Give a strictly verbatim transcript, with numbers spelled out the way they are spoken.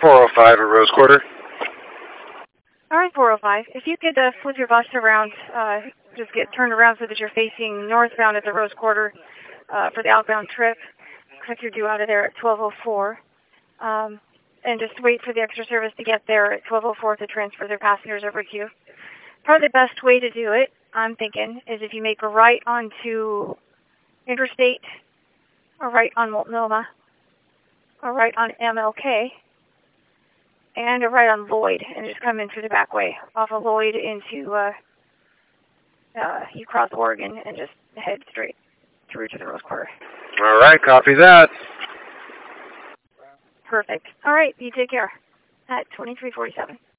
four oh five at Rose Quarter. All right, four oh five. If you could uh, flip your bus around, uh, just get turned around so that you're facing northbound at the Rose Quarter uh, for the outbound trip. Looks like you're due out of there at twelve oh four. Um, and just wait for the extra service to get there at twelve oh four to transfer their passengers over to you. Probably the best way to do it, I'm thinking, is if you make a right onto Interstate, or right on Multnomah, or right on M L K, and a right on Lloyd, and just come in through the back way, off of Lloyd into, uh, uh, you cross Oregon, and just head straight through to the Rose Quarter. All right, copy that. Perfect. All right, you take care. At twenty-three forty-seven.